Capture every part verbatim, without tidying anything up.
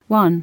one.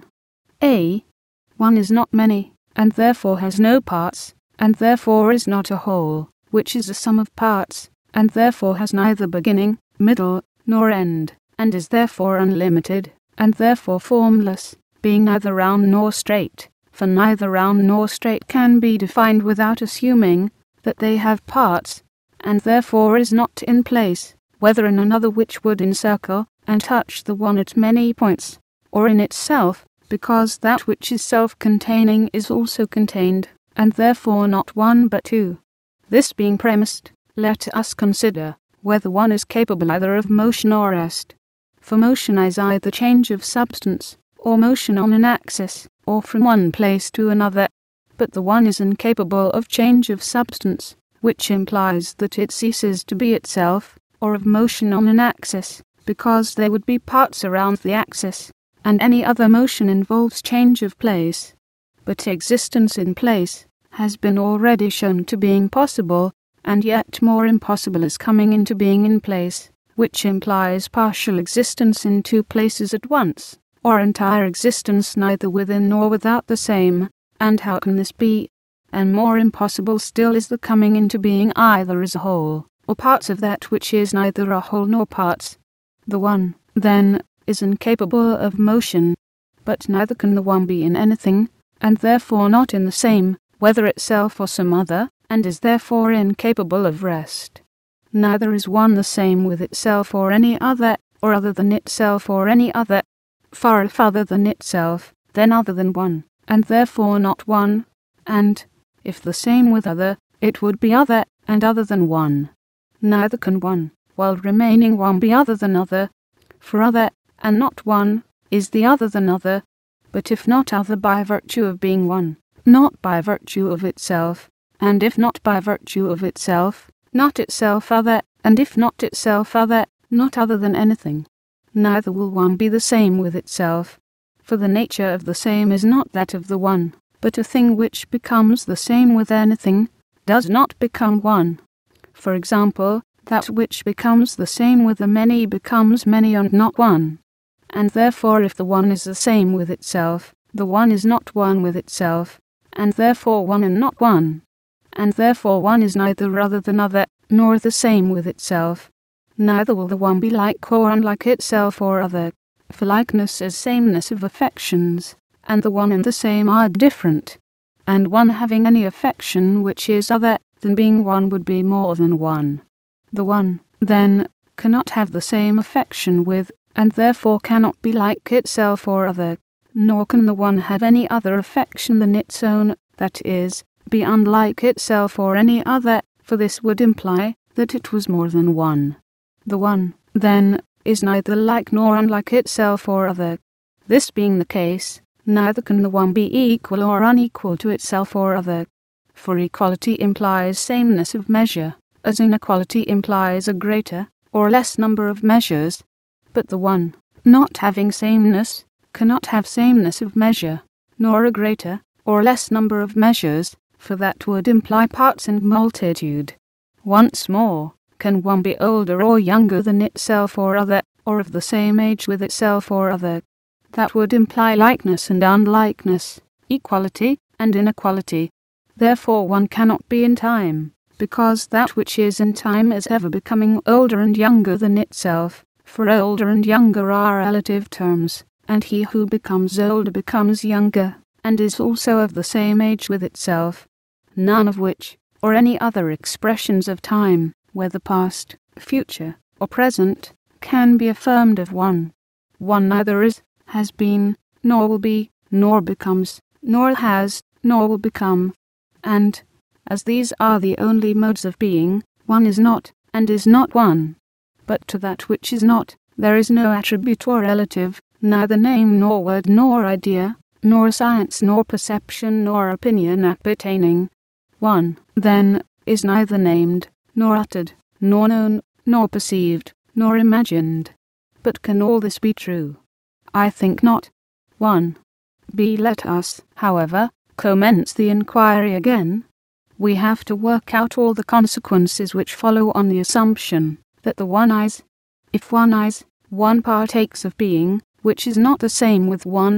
A. One is not many, and therefore has no parts, and therefore is not a whole, which is a sum of parts, and therefore has neither beginning, middle, nor end, and is therefore unlimited, and therefore formless, being neither round nor straight, for neither round nor straight can be defined without assuming that they have parts, and therefore is not in place, whether in another which would encircle and touch the one at many points, or in itself, because that which is self-containing is also contained, and therefore not one but two. This being premised, let us consider whether one is capable either of motion or rest. For motion is either change of substance, or motion on an axis, or from one place to another. But the one is incapable of change of substance, which implies that it ceases to be itself, or of motion on an axis, because there would be parts around the axis, and any other motion involves change of place. But existence in place has been already shown to be impossible, and yet more impossible is coming into being in place, which implies partial existence in two places at once, or entire existence neither within nor without the same. And how can this be? And more impossible still is the coming into being either as a whole, or parts of that which is neither a whole nor parts. The one, then, is incapable of motion, but neither can the one be in anything, and therefore not in the same, whether itself or some other, and is therefore incapable of rest. Neither is one the same with itself or any other, or other than itself or any other. For if other than itself, then other than one, and therefore not one, and, if the same with other, it would be other, and other than one. Neither can one, while remaining one, be other than other, for other, and not one, is the other than other, but if not other by virtue of being one, not by virtue of itself, and if not by virtue of itself, not itself other, and if not itself other, not other than anything. Neither will one be the same with itself, for the nature of the same is not that of the one, but a thing which becomes the same with anything, does not become one. For example, that which becomes the same with the many becomes many and not one. And therefore if the one is the same with itself, the one is not one with itself, and therefore one and not one. And therefore one is neither other than other, nor the same with itself. Neither will the one be like or unlike itself or other, for likeness is sameness of affections, and the one and the same are different. And one having any affection which is other than being one would be more than one. The one, then, cannot have the same affection with, and therefore cannot be like itself or other, nor can the one have any other affection than its own, that is, be unlike itself or any other, for this would imply that it was more than one. The one, then, is neither like nor unlike itself or other. This being the case, neither can the one be equal or unequal to itself or other. For equality implies sameness of measure, as inequality implies a greater or less number of measures. But the one, not having sameness, cannot have sameness of measure, nor a greater or less number of measures, for that would imply parts and multitude. Once more, can one be older or younger than itself or other, or of the same age with itself or other? That would imply likeness and unlikeness, equality and inequality. Therefore one cannot be in time, because that which is in time is ever becoming older and younger than itself, for older and younger are relative terms, and he who becomes older becomes younger, and is also of the same age with itself. None of which, or any other expressions of time, whether past, future, or present, can be affirmed of one. One neither is, has been, nor will be, nor becomes, nor has, nor will become. And, as these are the only modes of being, one is not, and is not one. But to that which is not, there is no attribute or relative, neither name nor word nor idea, nor science nor perception nor opinion appertaining. One, then, is neither named, nor uttered, nor known, nor perceived, nor imagined. But can all this be true? I think not. one. B. Let us, however, commence the inquiry again. We have to work out all the consequences which follow on the assumption that the one is. If one is, one partakes of being, which is not the same with one,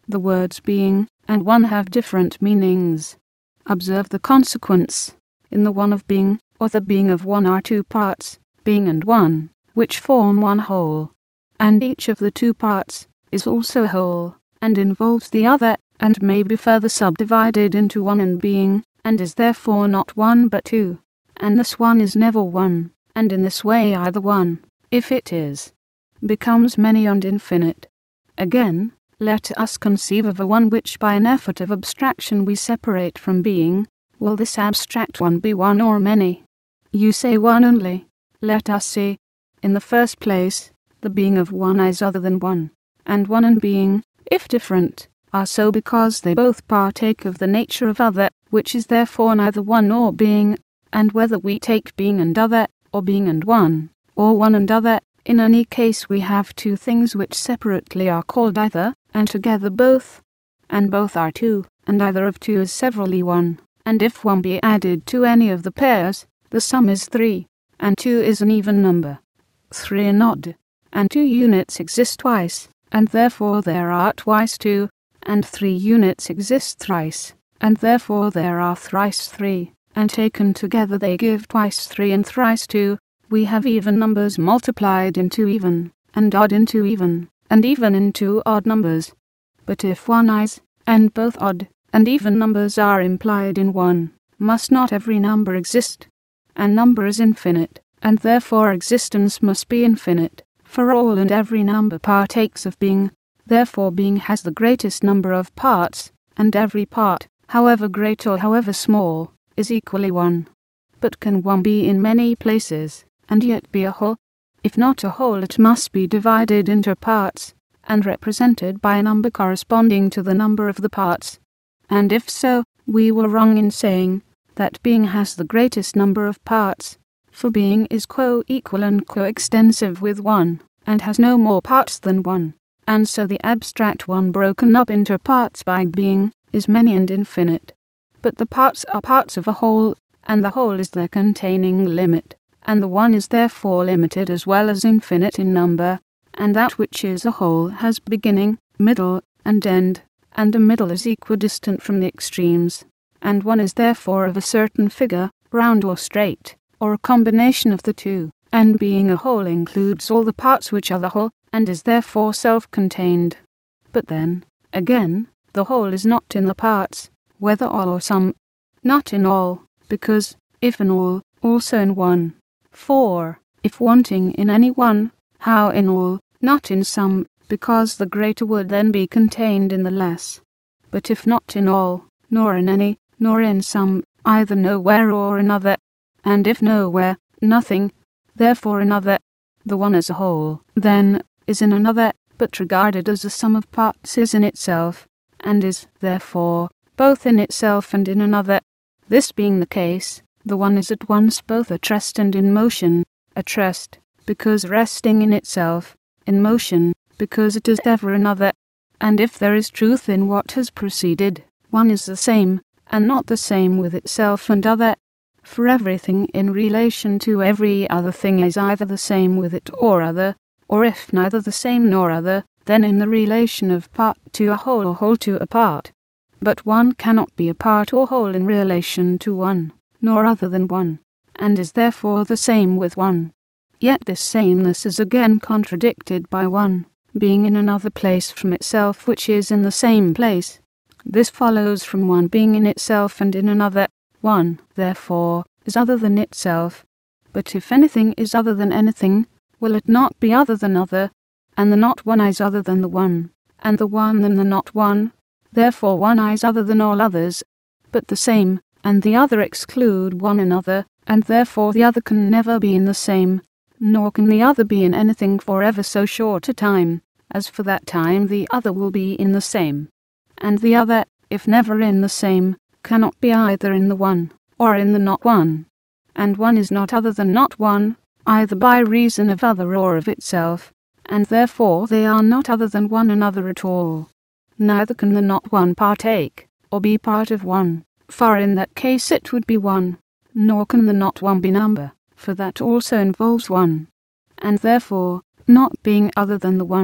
The words being and one have different meanings. Observe the consequence. In the one of being, or the being of one are two parts, being and one, which form one whole. And each of the two parts is also a whole, and involves the other, and may be further subdivided into one and being, and is therefore not one but two. And this one is never one, and in this way either one, if it is, becomes many and infinite. Again, let us conceive of a one which by an effort of abstraction we separate from being. Will this abstract one be one or many? You say one only. Let us see. In the first place, the being of one is other than one, and one and being, if different, are so because they both partake of the nature of other, which is therefore neither one nor being. And whether we take being and other, or being and one, or one and other, in any case we have two things which separately are called either, and together both. And both are two, and either of two is severally one. And if one be added to any of the pairs, the sum is three, and two is an even number. Three and odd, and two units exist twice, and therefore there are twice two, and three units exist thrice, and therefore there are thrice three, and taken together they give twice three and thrice two. We have even numbers multiplied into even, and odd into even, and even into odd numbers. But if one is, and both odd and even numbers are implied in one, must not every number exist? And number is infinite, and therefore existence must be infinite, for all and every number partakes of being. Therefore being has the greatest number of parts, and every part, however great or however small, is equally one. But can one be in many places, and yet be a whole? If not a whole, it must be divided into parts, and represented by a number corresponding to the number of the parts. And if so, we were wrong in saying that being has the greatest number of parts, for being is co-equal and co-extensive with one, and has no more parts than one, and so the abstract one broken up into parts by being is many and infinite. But the parts are parts of a whole, and the whole is their containing limit, and the one is therefore limited as well as infinite in number, and that which is a whole has beginning, middle, and end, and a middle is equidistant from the extremes, and one is therefore of a certain figure, round or straight, or a combination of the two, and being a whole includes all the parts which are the whole, and is therefore self-contained. But then, again, the whole is not in the parts, whether all or some, not in all, because, if in all, also in one. For, if wanting in any one, how in all, not in some, because the greater would then be contained in the less. But if not in all, nor in any, nor in some, either nowhere or another, and if nowhere, nothing, therefore another, the one as a whole, then, is in another, but regarded as a sum of parts is in itself, and is, therefore, both in itself and in another. This being the case, the one is at once both at rest and in motion, at rest, because resting in itself, in motion, because it is ever another. And if there is truth in what has preceded, one is the same, and not the same with itself and other. For everything in relation to every other thing is either the same with it or other, or if neither the same nor other, then in the relation of part to a whole or whole to a part. But one cannot be a part or whole in relation to one, nor other than one, and is therefore the same with one. Yet this sameness is again contradicted by one, being in another place from itself which is in the same place. This follows from one being in itself and in another. One, therefore, is other than itself. But if anything is other than anything, will it not be other than other? And the not one is other than the one, and the one than the not one. Therefore one is other than all others. But the same and the other exclude one another, and therefore the other can never be in the same, nor can the other be in anything for ever so short a time, as for that time the other will be in the same. And the other, if never in the same, cannot be either in the one, or in the not one. And one is not other than not one, either by reason of other or of itself, and therefore they are not other than one another at all. Neither can the not one partake, or be part of one, for in that case it would be one, nor can the not one be number, for that also involves one. And therefore, not being other than the one,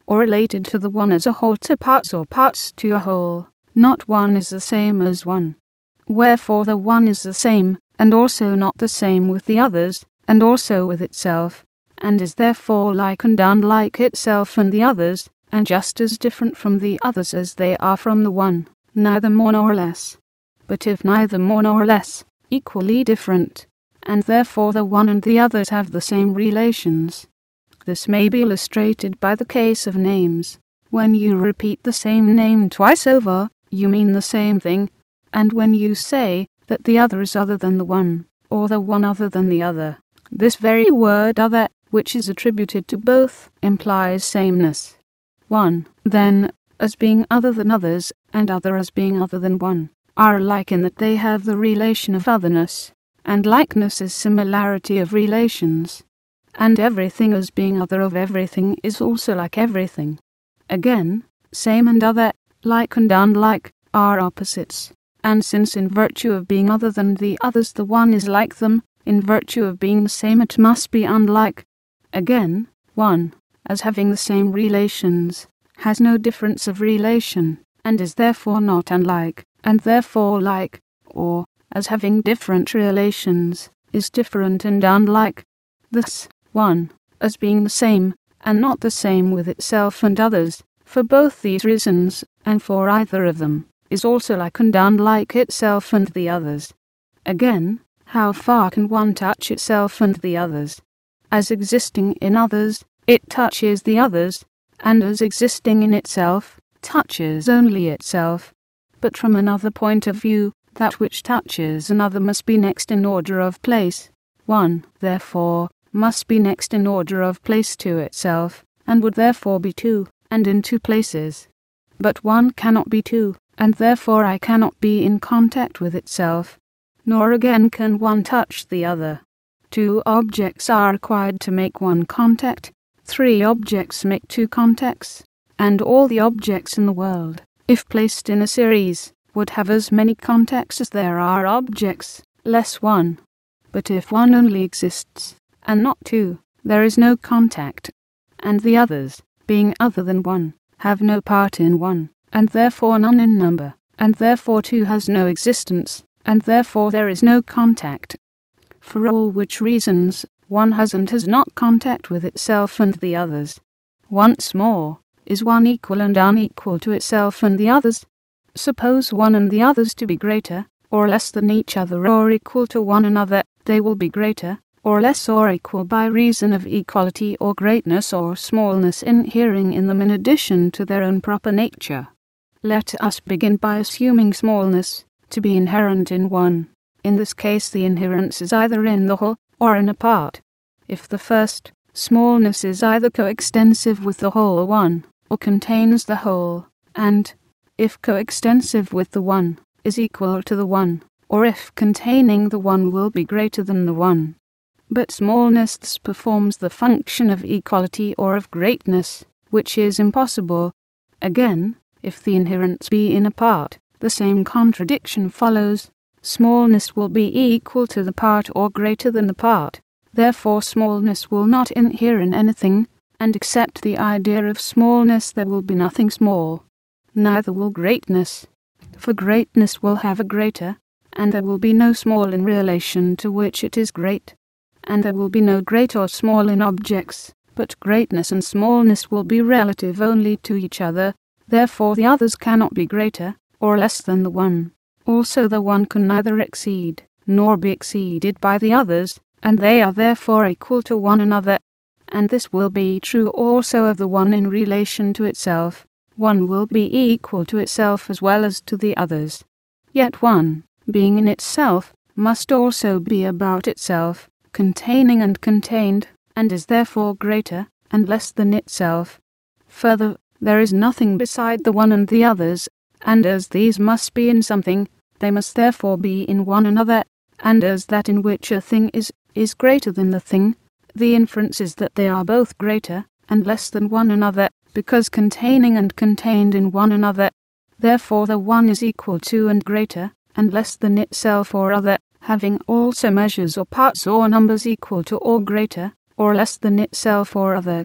or related to the one as a whole to parts, or parts to a whole. Not one is the same as one. Wherefore the one is the same, and also not the same with the others, and also with itself, and is therefore like and unlike itself and the others, and just as different from the others as they are from the one, neither more nor less. But if neither more nor less, equally different, and therefore the one and the others have the same relations. This may be illustrated by the case of names. When you repeat the same name twice over, you mean the same thing, and when you say that the other is other than the one, or the one other than the other, this very word other, which is attributed to both, implies sameness. One, then, as being other than others, and other as being other than one, are alike in that they have the relation of otherness, and likeness is similarity of relations. And everything as being other of everything is also like everything. Again, same and other, like and unlike, are opposites, and since in virtue of being other than the others the one is like them, in virtue of being the same it must be unlike. Again, one, as having the same relations, has no difference of relation, and is therefore not unlike, and therefore like, or, as having different relations, is different and unlike. Thus, one, as being the same, and not the same with itself and others, for both these reasons, and for either of them, is also like and unlike itself and the others. Again, how far can one touch itself and the others? As existing in others, it touches the others, and as existing in itself, touches only itself. But from another point of view, that which touches another must be next in order of place. One, therefore, must be next in order of place to itself, and would therefore be two, and in two places. But one cannot be two, and therefore I cannot be in contact with itself. Nor again can one touch the other. Two objects are required to make one contact, three objects make two contacts, and all the objects in the world, if placed in a series, would have as many contacts as there are objects, less one. But if one only exists, and not two, there is no contact, and the others, being other than one, have no part in one, and therefore none in number, and therefore two has no existence, and therefore there is no contact. For all which reasons, one has and has not contact with itself and the others. Once more, is one equal and unequal to itself and the others? Suppose one and the others to be greater, or less than each other, or equal to one another, they will be greater, or less, or equal by reason of equality or greatness or smallness inhering in them in addition to their own proper nature. Let us begin by assuming smallness to be inherent in one. In this case the inherence is either in the whole, or in a part. If the first, smallness is either coextensive with the whole one, or contains the whole, and, if coextensive with the one, is equal to the one, or if containing the one will be greater than the one. But smallness thus performs the function of equality or of greatness, which is impossible. Again, if the inherence be in a part, the same contradiction follows. Smallness will be equal to the part or greater than the part. Therefore smallness will not inhere in anything, and except the idea of smallness there will be nothing small. Neither will greatness, for greatness will have a greater, and there will be no small in relation to which it is great. And there will be no great or small in objects, but greatness and smallness will be relative only to each other, therefore the others cannot be greater, or less than the one. Also the one can neither exceed, nor be exceeded by the others, and they are therefore equal to one another. And this will be true also of the one in relation to itself. One will be equal to itself as well as to the others. Yet one, being in itself, must also be about itself, containing and contained, and is therefore greater, and less than itself. Further, there is nothing beside the one and the others, and as these must be in something, they must therefore be in one another, and as that in which a thing is, is greater than the thing, the inference is that they are both greater, and less than one another, because containing and contained in one another. Therefore the one is equal to and greater, and less than itself or other, having also measures or parts or numbers equal to or greater, or less than itself or other.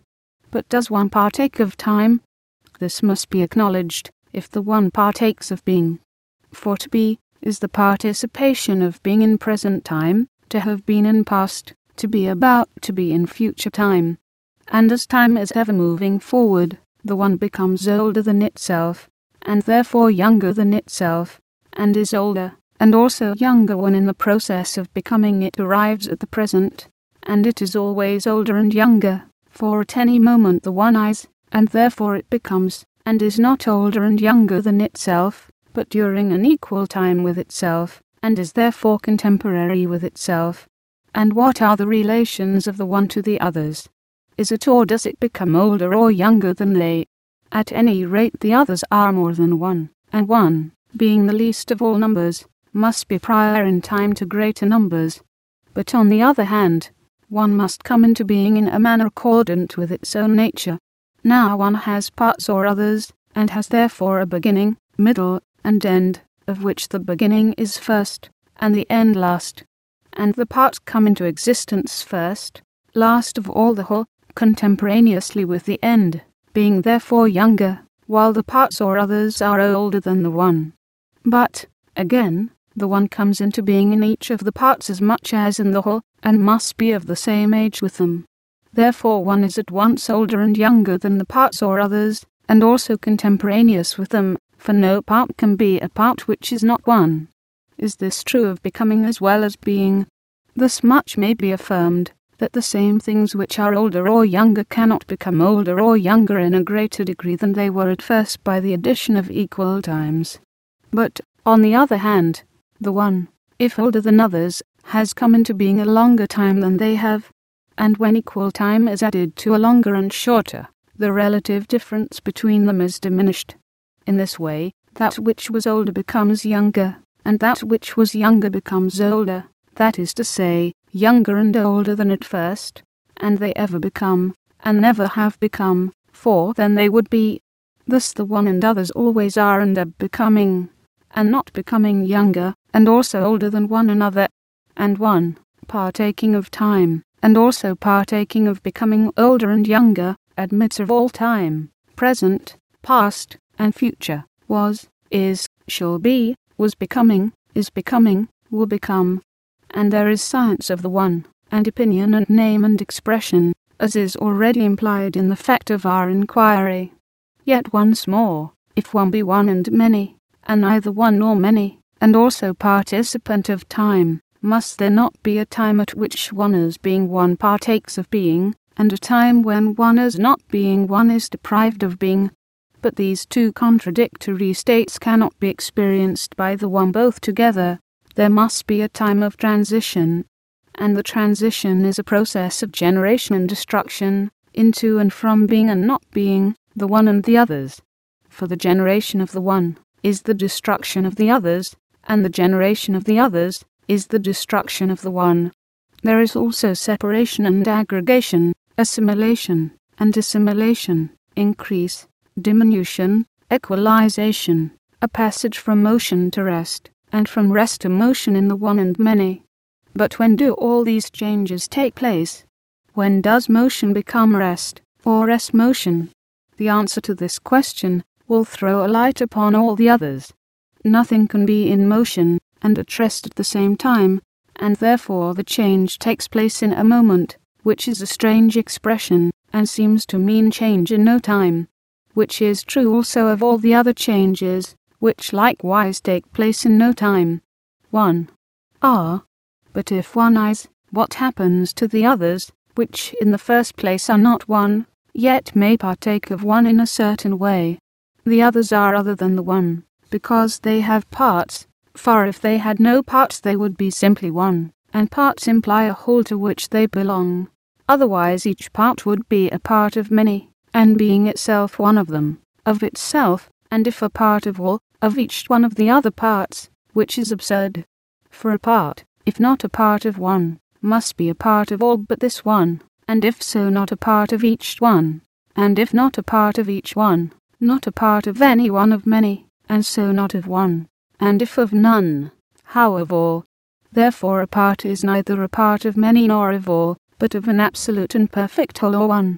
but does one partake of time? This must be acknowledged, if the one partakes of being. For to be is the participation of being in present time, to have been in past, to be about to be in future time. And as time is ever moving forward, the one becomes older than itself, and therefore younger than itself, and is older, and also younger when in the process of becoming it arrives at the present, and it is always older and younger, for at any moment the one is, and therefore it becomes, and is not older and younger than itself, but during an equal time with itself, and is therefore contemporary with itself. And what are the relations of the one to the others? Is it or does it become older or younger than they? At any rate the others are more than one, and one, being the least of all numbers, must be prior in time to greater numbers. But on the other hand, one must come into being in a manner accordant with its own nature. Now one has parts or others, and has therefore a beginning, middle, and end, of which the beginning is first, and the end last. And the parts come into existence first, last of all the whole, contemporaneously with the end, being therefore younger, while the parts or others are older than the one. But, again, the one comes into being in each of the parts as much as in the whole, and must be of the same age with them. Therefore one is at once older and younger than the parts or others, and also contemporaneous with them, for no part can be a part which is not one. Is this true of becoming as well as being? Thus much may be affirmed, that the same things which are older or younger cannot become older or younger in a greater degree than they were at first by the addition of equal times. But, on the other hand, the one, if older than others, has come into being a longer time than they have, and when equal time is added to a longer and shorter, the relative difference between them is diminished. In this way, that which was older becomes younger, and that which was younger becomes older, that is to say, younger and older than at first, and they ever become, and never have become, for then they would be. Thus the one and others always are and are becoming, and not becoming younger, and also older than one another, and one, partaking of time, and also partaking of becoming older and younger, admits of all time, present, past, and future, was, is, shall be, was becoming, is becoming, will become. And there is science of the one, and opinion and name and expression, as is already implied in the fact of our inquiry. Yet once more, if one be one and many, and neither one nor many, and also participant of time, must there not be a time at which one as being one partakes of being, and a time when one as not being one is deprived of being? But these two contradictory states cannot be experienced by the one both together. There must be a time of transition, and the transition is a process of generation and destruction, into and from being and not being, the one and the others. For the generation of the one is the destruction of the others, and the generation of the others is the destruction of the one. There is also separation and aggregation, assimilation and assimilation, increase, diminution, equalization, a passage from motion to rest, and from rest to motion in the one and many. But when do all these changes take place? When does motion become rest, or rest motion? The answer to this question will throw a light upon all the others. Nothing can be in motion and at rest at the same time, and therefore the change takes place in a moment, which is a strange expression, and seems to mean change in no time, which is true also of all the other changes, which likewise take place in no time. one. Ah, but if one is, what happens to the others, which in the first place are not one, yet may partake of one in a certain way? The others are other than the one, because they have parts, for if they had no parts they would be simply one, and parts imply a whole to which they belong. Otherwise each part would be a part of many, and being itself one of them, of itself, and if a part of all, of each one of the other parts, which is absurd. For a part, if not a part of one, must be a part of all but this one, and if so not a part of each one, and if not a part of each one, not a part of any one of many, and so not of one, and if of none, how of all? Therefore a part is neither a part of many nor of all, but of an absolute and perfect whole or one.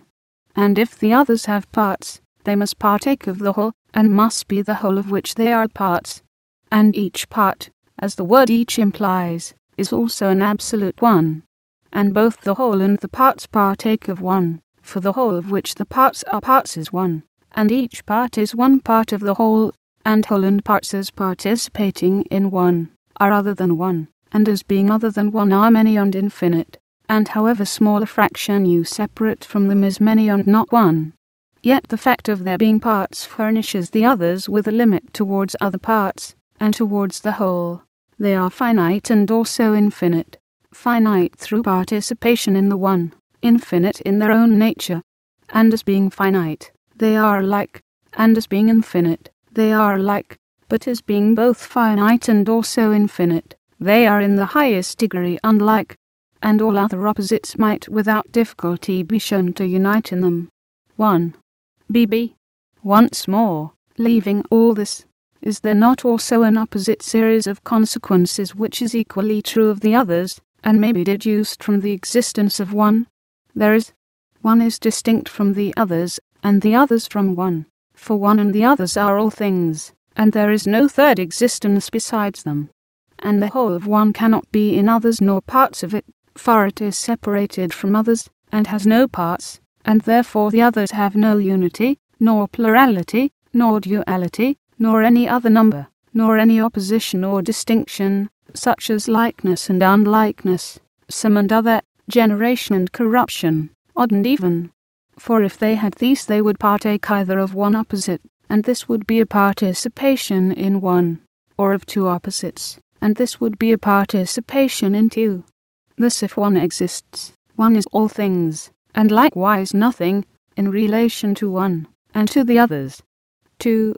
and if the others have parts, they must partake of the whole, and must be the whole of which they are parts. And each part, as the word each implies, is also an absolute one. And both the whole and the parts partake of one, for the whole of which the parts are parts is one, and each part is one part of the whole, and whole and parts as participating in one, are other than one, and as being other than one are many and infinite, and however small a fraction you separate from them is many and not one. Yet the fact of their being parts furnishes the others with a limit towards other parts, and towards the whole. They are finite and also infinite. Finite through participation in the one, infinite in their own nature. And as being finite, they are alike, and as being infinite, they are alike, but as being both finite and also infinite, they are in the highest degree unlike, and all other opposites might without difficulty be shown to unite in them. one. B B. Once more, leaving all this, is there not also an opposite series of consequences which is equally true of the others, and may be deduced from the existence of one? There is. One is distinct from the others, and the others from one, for one and the others are all things, and there is no third existence besides them. And the whole of one cannot be in others nor parts of it, for it is separated from others, and has no parts, and therefore the others have no unity, nor plurality, nor duality, nor any other number, nor any opposition or distinction, such as likeness and unlikeness, some and other, generation and corruption, odd and even. For if they had these they would partake either of one opposite, and this would be a participation in one, or of two opposites, and this would be a participation in two. Thus if one exists, one is all things, and likewise nothing, in relation to one, and to the others. two.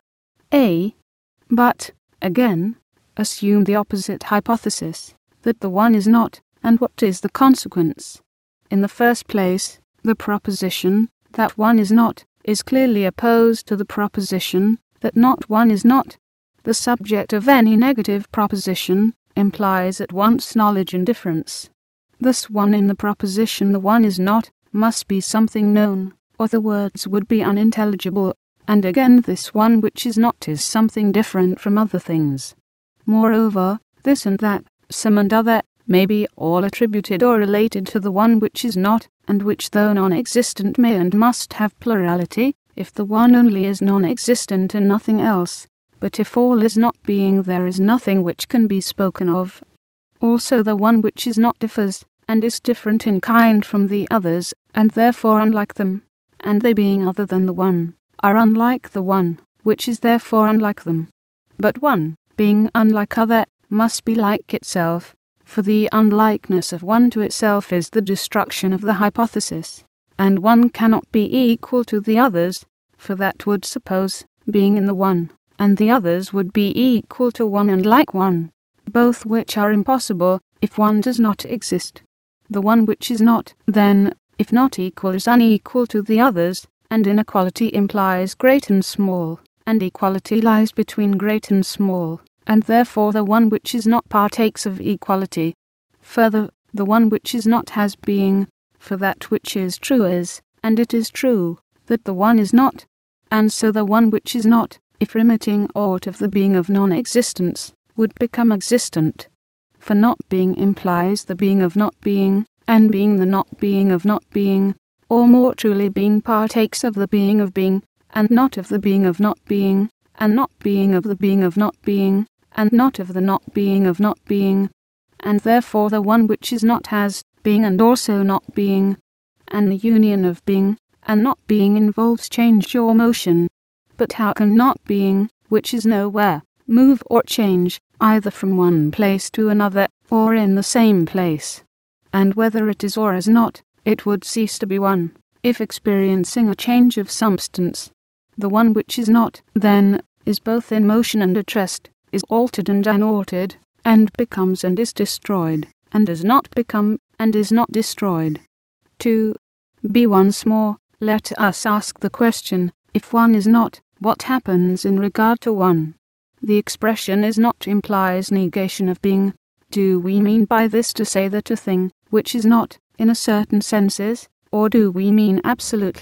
A. But, again, assume the opposite hypothesis, that the one is not, and what is the consequence? In the first place, the proposition, that one is not, is clearly opposed to the proposition, that not one is not. The subject of any negative proposition implies at once knowledge and difference. Thus one in the proposition the one is not, must be something known, or the words would be unintelligible, and again this one which is not is something different from other things. Moreover, this and that, some and other, may be all attributed or related to the one which is not, and which though non-existent may and must have plurality, if the one only is non-existent and nothing else. But if all is not being, there is nothing which can be spoken of. Also the one which is not differs, and is different in kind from the others, and therefore unlike them, and they being other than the one, are unlike the one, which is therefore unlike them. But one, being unlike other, must be like itself, for the unlikeness of one to itself is the destruction of the hypothesis, and one cannot be equal to the others, for that would suppose being in the one, and the others would be equal to one and like one, both which are impossible if one does not exist. The one which is not, then, if not equal, is unequal to the others, and inequality implies great and small, and equality lies between great and small, and therefore the one which is not partakes of equality. Further, the one which is not has being, for that which is true is, and it is true, that the one is not, and so the one which is not, if remitting aught of the being of non-existence, would become existent. For not being implies the being of not being, and being the not being of not being, or more truly being partakes of the being of being, and not of the being of not being, and not being of the being of not being, and not of the not being of not being, and therefore the one which is not has being and also not being, and the union of being and not being involves change or motion. But how can not being, which is nowhere, move or change, either from one place to another, or in the same place? And whether it is or is not, it would cease to be one, if experiencing a change of substance. The one which is not, then, is both in motion and at rest, is altered and unaltered, and becomes and is destroyed, and does not become, and is not destroyed. two. B. Once more, let us ask the question, if one is not, what happens in regard to one? The expression is not implies negation of being. Do we mean by this to say that a thing, which is not, in a certain sense is, or do we mean absolutely,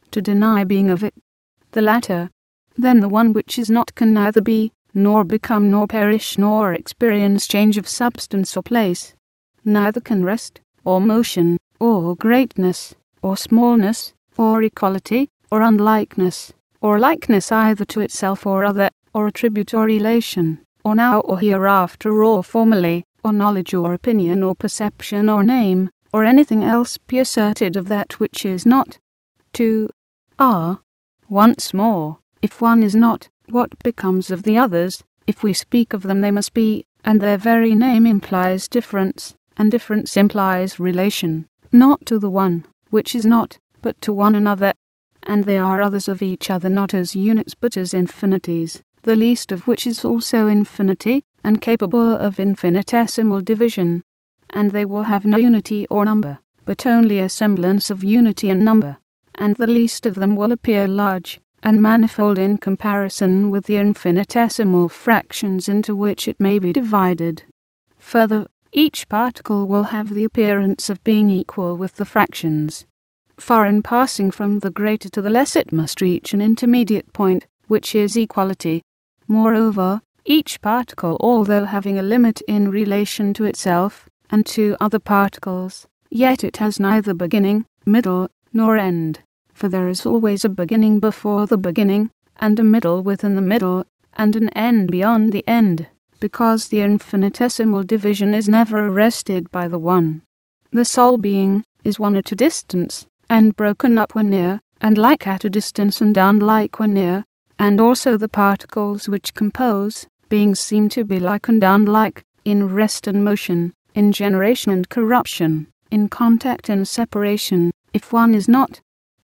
to deny being of it. The latter, then the one which is not can neither be, nor become, nor perish, nor experience change of substance or place. Neither can rest, or motion, or greatness, or smallness, or equality, or unlikeness, or likeness either to itself or other, or attribute or relation, or now or hereafter or formerly, or knowledge or opinion or perception or name, or anything else be asserted of that which is not. two. R. Once more, if one is not, what becomes of the others? If we speak of them they must be, and their very name implies difference, and difference implies relation, not to the one, which is not, but to one another. And they are others of each other not as units but as infinities, the least of which is also infinity, and capable of infinitesimal division. And they will have no unity or number, but only a semblance of unity and number. And the least of them will appear large, and manifold in comparison with the infinitesimal fractions into which it may be divided. Further, each particle will have the appearance of being equal with the fractions. For in passing from the greater to the less it must reach an intermediate point, which is equality. Moreover, each particle, although having a limit in relation to itself and to other particles, yet it has neither beginning, middle, nor end. For there is always a beginning before the beginning, and a middle within the middle, and an end beyond the end, because the infinitesimal division is never arrested by the one. The sole being is one at a distance, and broken up when near, and like at a distance and unlike when near, and also the particles which compose beings seem to be like and unlike, in rest and motion, in generation and corruption, in contact and separation. If one is not,